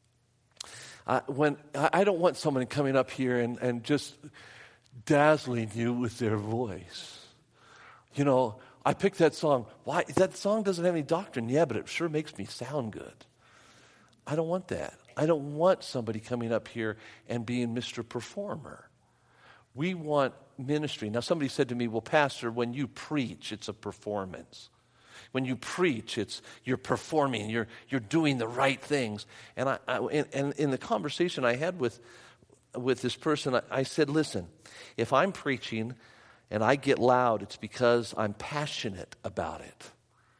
Uh, when I, I don't want someone coming up here and, and just dazzling you with their voice. You know, I picked that song. Why? That song doesn't have any doctrine. Yeah, but it sure makes me sound good. I don't want that. I don't want somebody coming up here and being Mister Performer. We want ministry. Now, somebody said to me, well, Pastor, when you preach, it's a performance. When you preach, it's you're performing, you're you're doing the right things. And I, I and, and in the conversation I had with with this person, I, I said, listen, if I'm preaching and I get loud, it's because I'm passionate about it.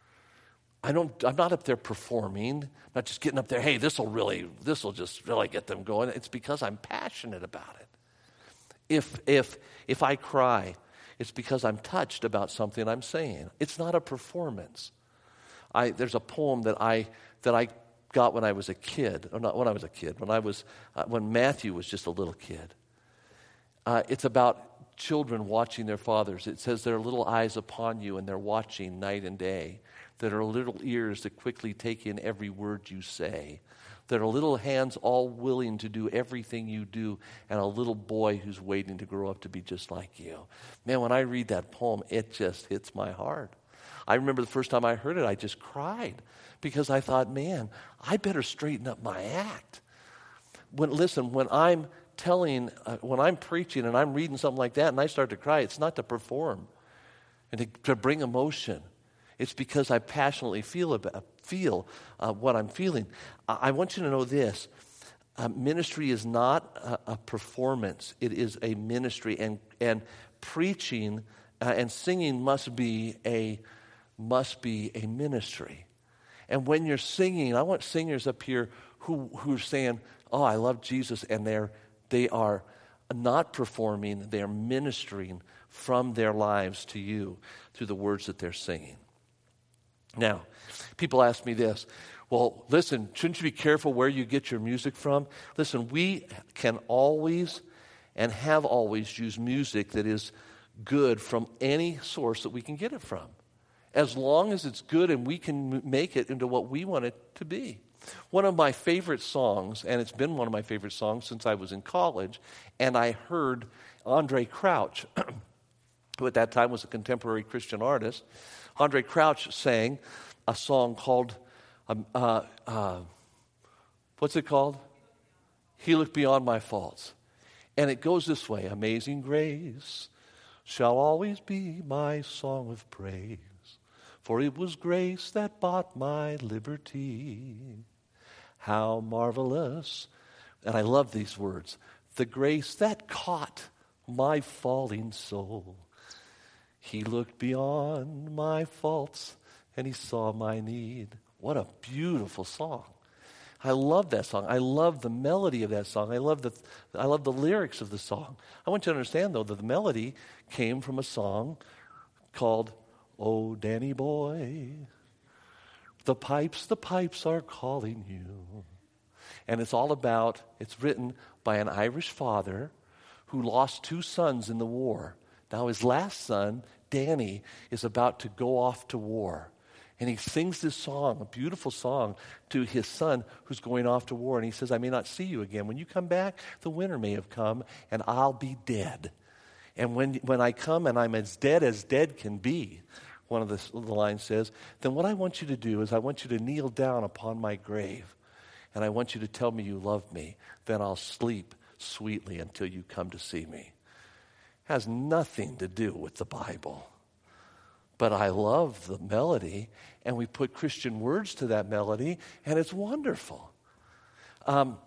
I don't. I'm not up there performing. I'm not just getting up there. Hey, this will really, this will just really get them going. It's because I'm passionate about it. If if if I cry, it's because I'm touched about something I'm saying. It's not a performance. I there's a poem that I that I got when I was a kid, or not when I was a kid, when I was uh, when Matthew was just a little kid. Uh, it's about children watching their fathers. It says there are little eyes upon you, and they're watching night and day. There are little ears that quickly take in every word you say. There are little hands all willing to do everything you do, and a little boy who's waiting to grow up to be just like you. Man, when I read that poem, it just hits my heart. I remember the first time I heard it, I just cried because I thought, man, I better straighten up my act. When listen, when I'm telling, uh, when I'm preaching and I'm reading something like that and I start to cry, it's not to perform and to, to bring emotion. It's because I passionately feel about, feel uh, what I'm feeling. I, I want you to know this. Uh, ministry is not a, a performance. It is a ministry. And, and preaching uh, and singing must be a must be a ministry. And when you're singing, I want singers up here who, who are saying, oh, I love Jesus, and they're they are not performing, they're ministering from their lives to you through the words that they're singing. Now, people ask me this, well, listen, shouldn't you be careful where you get your music from? Listen, we can always and have always used music that is good from any source that we can get it from, as long as it's good and we can make it into what we want it to be. One of my favorite songs, and it's been one of my favorite songs since I was in college, and I heard Andre Crouch, who at that time was a contemporary Christian artist. Andre Crouch sang a song called, um, uh, uh, what's it called? He Looked Beyond My Faults. And it goes this way, Amazing Grace shall always be my song of praise, for it was grace that bought my liberty. How marvelous, and I love these words, the grace that caught my falling soul. He looked beyond my faults and he saw my need. What a beautiful song. I love that song. I love the melody of that song. I love the I love the lyrics of the song. I want you to understand, though, that the melody came from a song called Oh, Danny Boy, the pipes, the pipes are calling you. And it's all about, it's written by an Irish father who lost two sons in the war. Now his last son, Danny, is about to go off to war. And he sings this song, a beautiful song, to his son who's going off to war. And he says, I may not see you again. When you come back, the winter may have come, and I'll be dead. And when, when I come and I'm as dead as dead can be, one of the, the lines says, then what I want you to do is I want you to kneel down upon my grave, and I want you to tell me you love me. Then I'll sleep sweetly until you come to see me. It has nothing to do with the Bible. But I love the melody, and we put Christian words to that melody, and it's wonderful. Um,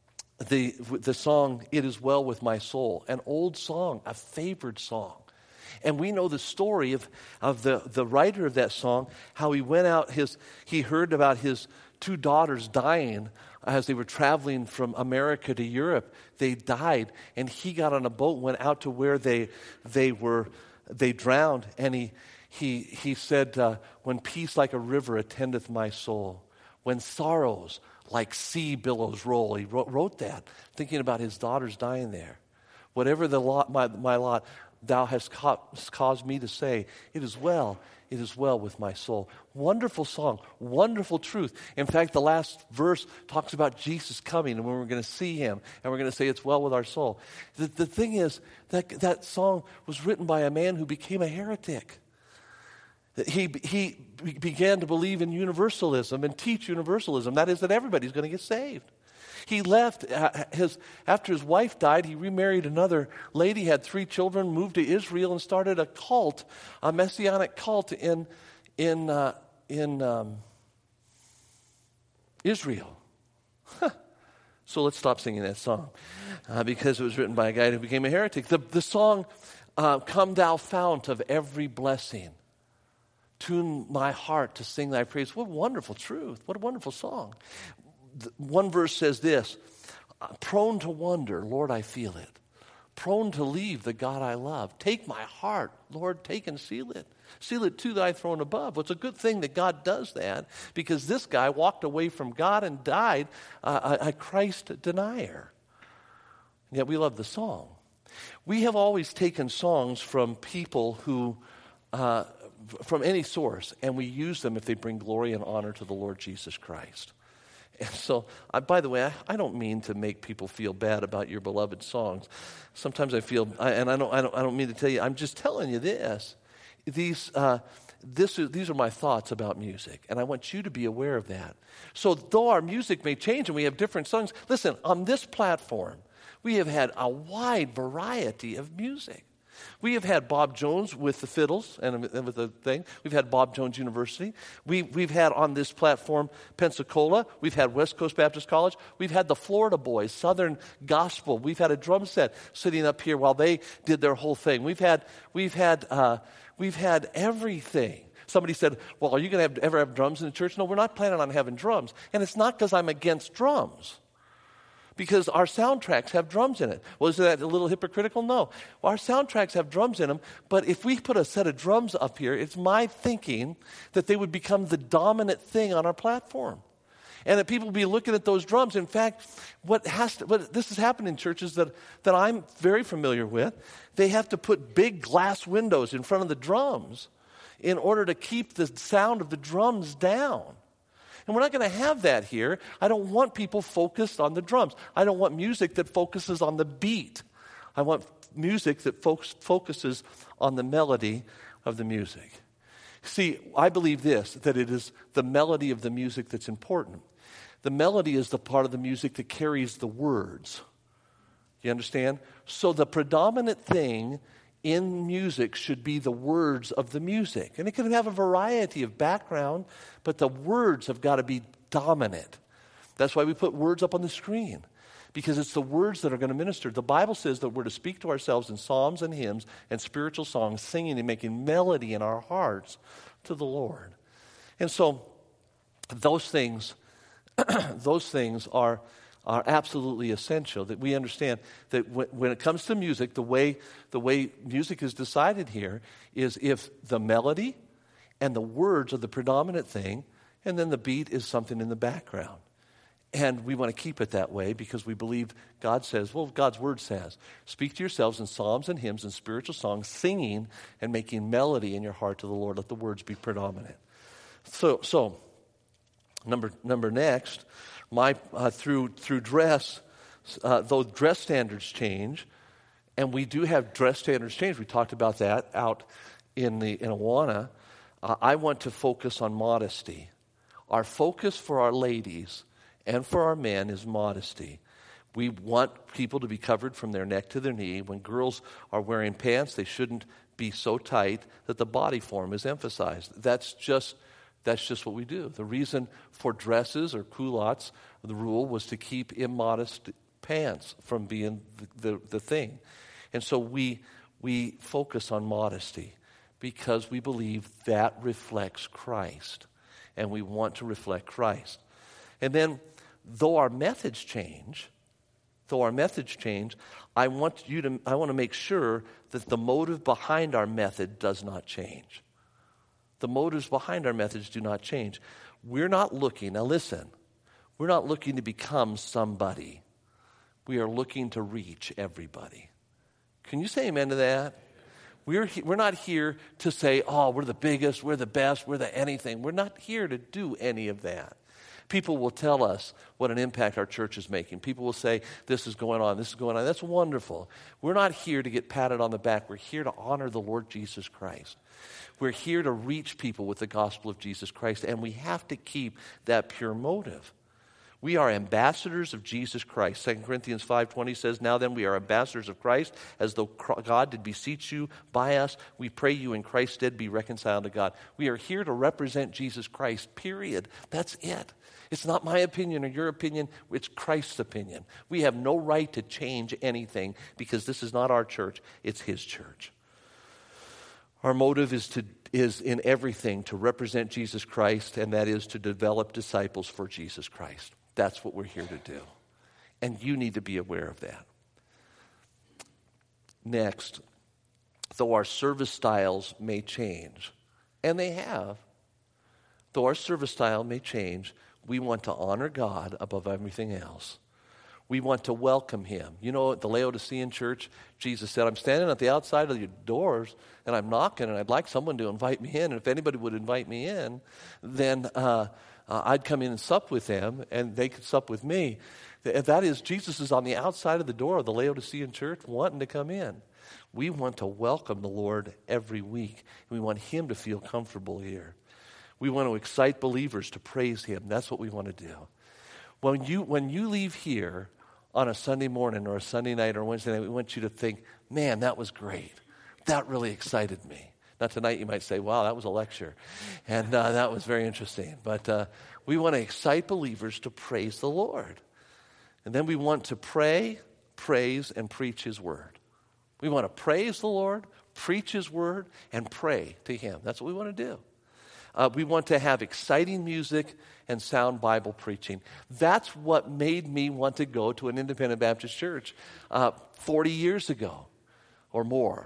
the the song, It Is Well With My Soul, an old song, a favored song. And we know the story of, of the, the writer of that song, how he went out, his he heard about his two daughters dying as they were traveling from America to Europe. They died, and he got on a boat and went out to where they they were, they drowned, and he he he said, uh, when peace like a river attendeth my soul, when sorrows like sea billows roll. He wrote, wrote that, thinking about his daughters dying there. Whatever the lot, my, my lot, thou hast ca- caused me to say, it is well, it is well with my soul. Wonderful song, wonderful truth. In fact, the last verse talks about Jesus coming and when we're going to see him and we're going to say it's well with our soul. The, the thing is, that, that song was written by a man who became a heretic. He, he began to believe in universalism and teach universalism. That is, that everybody's going to get saved. He left, uh, his, after his wife died, he remarried another lady, had three children, moved to Israel and started a cult, a messianic cult in, in, uh, in um, Israel. Huh. So let's stop singing that song uh, because it was written by a guy who became a heretic. The, the song, uh, Come Thou Fount of Every Blessing, tune my heart to sing thy praise. What wonderful truth. What a wonderful song. One verse says this, prone to wonder, Lord, I feel it. Prone to leave the God I love. Take my heart, Lord, take and seal it. Seal it to thy throne above. Well, it's a good thing that God does that because this guy walked away from God and died uh, a, a Christ denier. And yet we love the song. We have always taken songs from people who... Uh, from any source, and we use them if they bring glory and honor to the Lord Jesus Christ. And so, I, by the way, I, I don't mean to make people feel bad about your beloved songs. Sometimes I feel, I, and I don't, I don't, I don't mean to tell you. I'm just telling you this. These, uh, this is, these are my thoughts about music, and I want you to be aware of that. So, though our music may change and we have different songs, listen. On this platform, we have had a wide variety of music. We have had Bob Jones with the fiddles and with the thing. We've had Bob Jones University. We, we've had on this platform Pensacola. We've had West Coast Baptist College. We've had the Florida Boys, Southern Gospel. We've had a drum set sitting up here while they did their whole thing. We've had we've had uh, we've had everything. Somebody said, "Well, are you going to ever have drums in the church?" No, we're not planning on having drums, and it's not because I'm against drums. Because our soundtracks have drums in it. Well, is that a little hypocritical? No. Well, our soundtracks have drums in them, but if we put a set of drums up here, it's my thinking that they would become the dominant thing on our platform. And that people would be looking at those drums. In fact, what has to, what this has happened in churches that, that I'm very familiar with, they have to put big glass windows in front of the drums in order to keep the sound of the drums down. And we're not going to have that here. I don't want people focused on the drums. I don't want music that focuses on the beat. I want music that fo- focuses on the melody of the music. See, I believe this, that it is the melody of the music that's important. The melody is the part of the music that carries the words. You understand? So the predominant thing in music should be the words of the music. And it can have a variety of background, but the words have got to be dominant. That's why we put words up on the screen, because it's the words that are going to minister. The Bible says that we're to speak to ourselves in psalms and hymns and spiritual songs, singing and making melody in our hearts to the Lord. And so those things, those things are are absolutely essential, that we understand that w- when it comes to music, the way the way music is decided here is if the melody and the words are the predominant thing, and then the beat is something in the background. And we want to keep it that way because we believe God says, well, God's word says, speak to yourselves in psalms and hymns and spiritual songs, singing and making melody in your heart to the Lord. Let the words be predominant. So, so number number next, My uh, through through dress, uh, though dress standards change, and we do have dress standards change. We talked about that out in the in Awana. Uh, I want to focus on modesty. Our focus for our ladies and for our men is modesty. We want people to be covered from their neck to their knee. When girls are wearing pants, they shouldn't be so tight that the body form is emphasized. That's just That's just what we do. The reason for dresses or culottes, the rule was to keep immodest pants from being the, the, the thing. And so we we focus on modesty because we believe that reflects Christ, and we want to reflect Christ. And then, though our methods change, though our methods change, I want you to, I want to make sure that the motive behind our method does not change. The motives behind our methods do not change. We're not looking, now listen, we're not looking to become somebody. We are looking to reach everybody. Can you say amen to that? We're, he, we're not here to say, oh, we're the biggest, we're the best, we're the anything. We're not here to do any of that. People will tell us what an impact our church is making. People will say, this is going on, this is going on. That's wonderful. We're not here to get patted on the back. We're here to honor the Lord Jesus Christ. We're here to reach people with the gospel of Jesus Christ, and we have to keep that pure motive. We are ambassadors of Jesus Christ. Second Corinthians five twenty says, now then we are ambassadors of Christ, as though God did beseech you by us. We pray you in Christ's stead be reconciled to God. We are here to represent Jesus Christ, period. That's it. It's not my opinion or your opinion. It's Christ's opinion. We have no right to change anything because this is not our church. It's his church. Our motive is to is in everything to represent Jesus Christ, and that is to develop disciples for Jesus Christ. That's what we're here to do. And you need to be aware of that. Next, though our service styles may change, and they have, though our service style may change, we want to honor God above everything else. We want to welcome him. You know, at the Laodicean church, Jesus said, I'm standing at the outside of your doors, and I'm knocking, and I'd like someone to invite me in. And if anybody would invite me in, then uh, uh, I'd come in and sup with them, and they could sup with me. That is, Jesus is on the outside of the door of the Laodicean church wanting to come in. We want to welcome the Lord every week. We want him to feel comfortable here. We want to excite believers to praise him. That's what we want to do. When you, when you leave here on a Sunday morning or a Sunday night or a Wednesday night, we want you to think, man, that was great. That really excited me. Now tonight you might say, wow, that was a lecture. And uh, that was very interesting. But uh, we want to excite believers to praise the Lord. And then we want to pray, praise, and preach his word. We want to praise the Lord, preach his word, and pray to him. That's what we want to do. Uh, we want to have exciting music and sound Bible preaching. That's what made me want to go to an independent Baptist church uh, forty years ago or more.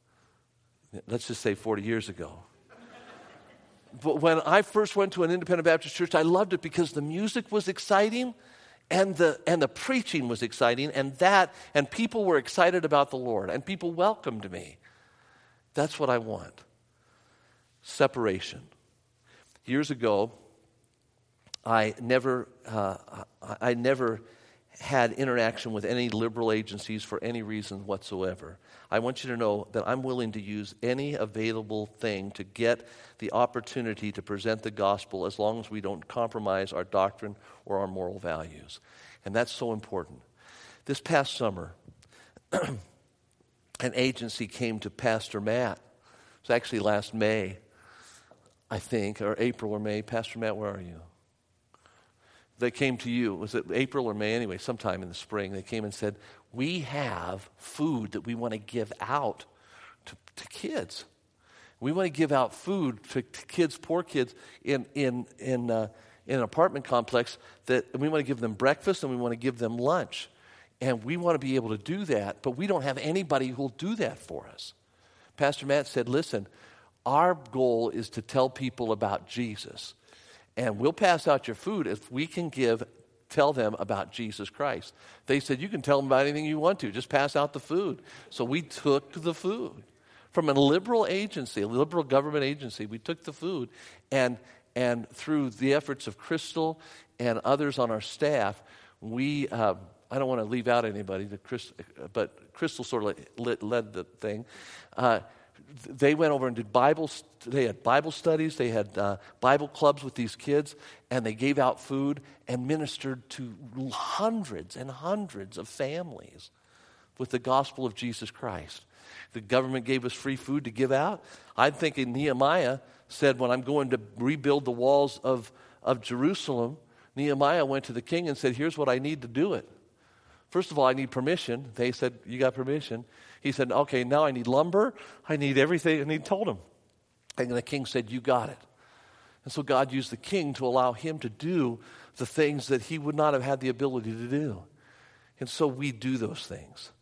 Let's just say forty years ago. But when I first went to an independent Baptist church, I loved it because the music was exciting and the and the preaching was exciting, and that and people were excited about the Lord, and people welcomed me. That's what I want. Separation. Years ago, I never, uh, I never had interaction with any liberal agencies for any reason whatsoever. I want you to know that I'm willing to use any available thing to get the opportunity to present the gospel as long as we don't compromise our doctrine or our moral values. And that's so important. This past summer, an agency came to Pastor Matt. It was actually last May, I think, or April or May. Pastor Matt, where are you? They came to you. Was it April or May? Anyway, sometime in the spring, they came and said, we have food that we want to give out to, to kids. We want to give out food to, to kids, poor kids, in in in, uh, in an apartment complex. That and we want to give them breakfast and we want to give them lunch. And we want to be able to do that, but we don't have anybody who will do that for us. Pastor Matt said, listen, our goal is to tell people about Jesus. And we'll pass out your food if we can give, tell them about Jesus Christ. They said, you can tell them about anything you want to. Just pass out the food. So we took the food. From a liberal agency, a liberal government agency, we took the food. And, and through the efforts of Crystal and others on our staff, we, uh, I don't want to leave out anybody, but Crystal sort of led, led the thing. Uh, They went over and did Bible, they had Bible studies, they had uh, Bible clubs with these kids, and they gave out food and ministered to hundreds and hundreds of families with the gospel of Jesus Christ. The government gave us free food to give out. I'm thinking Nehemiah said, when I'm going to rebuild the walls of, of Jerusalem, Nehemiah went to the king and said, here's what I need to do it. First of all, I need permission. They said, you got permission. He said, okay, now I need lumber. I need everything. And he told him. And the king said, you got it. And so God used the king to allow him to do the things that he would not have had the ability to do. And so we do those things.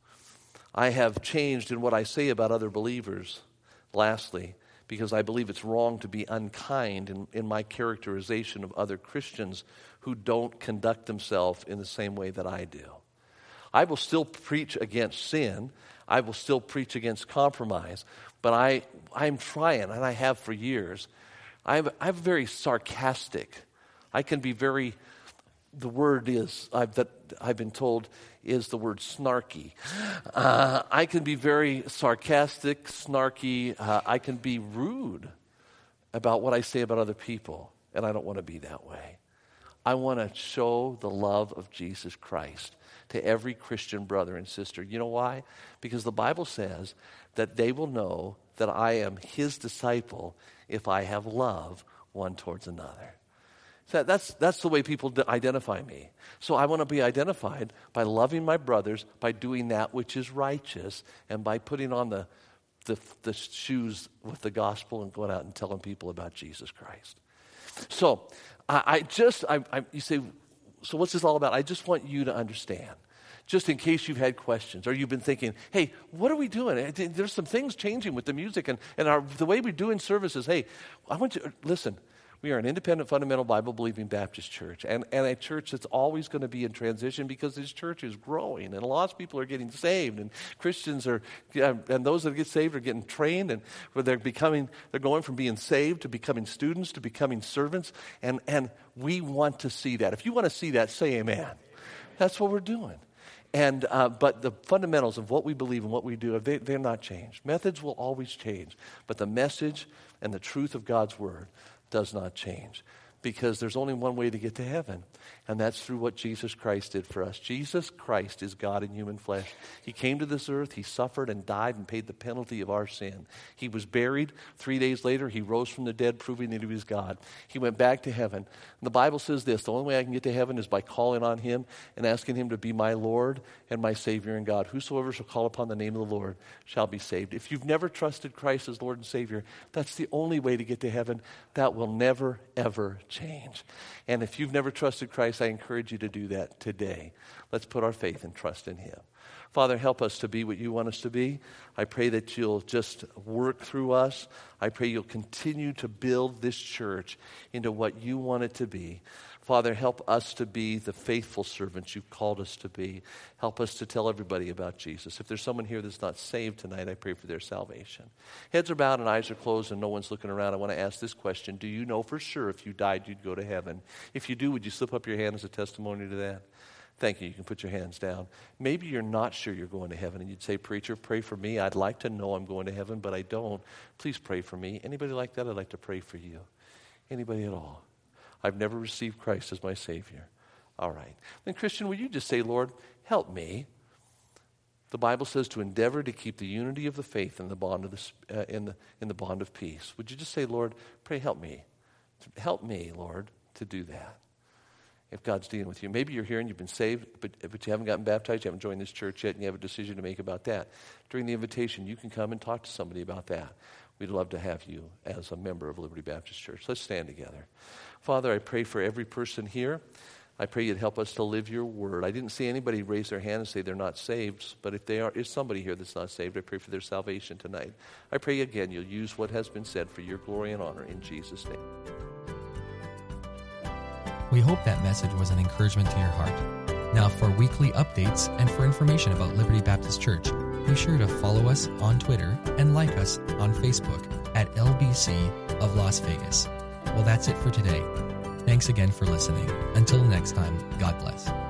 I have changed in what I say about other believers, lastly, because I believe it's wrong to be unkind in, in my characterization of other Christians who don't conduct themselves in the same way that I do. I will still preach against sin. I will still preach against compromise. But I, I'm trying, and I have for years. I'm, I'm very sarcastic. I can be very, the word is, I've, that I've been told, is the word snarky. Uh, I can be very sarcastic, snarky. Uh, I can be rude about what I say about other people, and I don't want to be that way. I want to show the love of Jesus Christ to every Christian brother and sister. You know why? Because the Bible says that they will know that I am his disciple if I have love one towards another. So that's, that's the way people identify me. So I want to be identified by loving my brothers, by doing that which is righteous, and by putting on the, the, the shoes with the gospel and going out and telling people about Jesus Christ. So I, I just, I, I, you say, so what's this all about? I just want you to understand, just in case you've had questions or you've been thinking, hey, what are we doing? There's some things changing with the music and, and our, the way we're doing services. Hey, I want you, listen, we are an independent, fundamental, Bible-believing Baptist church, and, and a church that's always going to be in transition because this church is growing, and lots of people are getting saved, and Christians are, and those that get saved are getting trained, and they're becoming, they're going from being saved to becoming students to becoming servants, and, and we want to see that. If you want to see that, say amen. That's what we're doing. And uh, but the fundamentals of what we believe and what we do, they, they're not changed. Methods will always change, but the message and the truth of God's word does not change, because there's only one way to get to heaven, and that's through what Jesus Christ did for us. Jesus Christ is God in human flesh. He came to this earth, he suffered and died and paid the penalty of our sin. He was buried. Three days later, he rose from the dead, proving that he was God. He went back to heaven. And the Bible says this, the only way I can get to heaven is by calling on him and asking him to be my Lord and my Savior and God. Whosoever shall call upon the name of the Lord shall be saved. If you've never trusted Christ as Lord and Savior, that's the only way to get to heaven. That will never, ever change. And if you've never trusted Christ, I encourage you to do that today. Let's put our faith and trust in him. Father, help us to be what you want us to be. I pray that you'll just work through us. I pray you'll continue to build this church into what you want it to be. Father, help us to be the faithful servants you've called us to be. Help us to tell everybody about Jesus. If there's someone here that's not saved tonight, I pray for their salvation. Heads are bowed and eyes are closed and no one's looking around. I want to ask this question. Do you know for sure if you died, you'd go to heaven? If you do, would you slip up your hand as a testimony to that? Thank you. You can put your hands down. Maybe you're not sure you're going to heaven, and you'd say, preacher, pray for me. I'd like to know I'm going to heaven, but I don't. Please pray for me. Anybody like that? I'd like to pray for you. Anybody at all? I've never received Christ as my Savior. All right. Then, Christian, will you just say, Lord, help me? The Bible says to endeavor to keep the unity of the faith in the bond of the, uh, in the, in the bond of peace. Would you just say, Lord, pray, help me. Help me, Lord, to do that. If God's dealing with you. Maybe you're here and you've been saved, but, but you haven't gotten baptized, you haven't joined this church yet, and you have a decision to make about that. During the invitation, you can come and talk to somebody about that. We'd love to have you as a member of Liberty Baptist Church. Let's stand together. Father, I pray for every person here. I pray you'd help us to live your word. I didn't see anybody raise their hand and say they're not saved, but if they are, if somebody here that's not saved, I pray for their salvation tonight. I pray again you'll use what has been said for your glory and honor in Jesus' name. We hope that message was an encouragement to your heart. Now, for weekly updates and for information about Liberty Baptist Church, be sure to follow us on Twitter and like us on Facebook at L B C of Las Vegas. Well, that's it for today. Thanks again for listening. Until next time, God bless.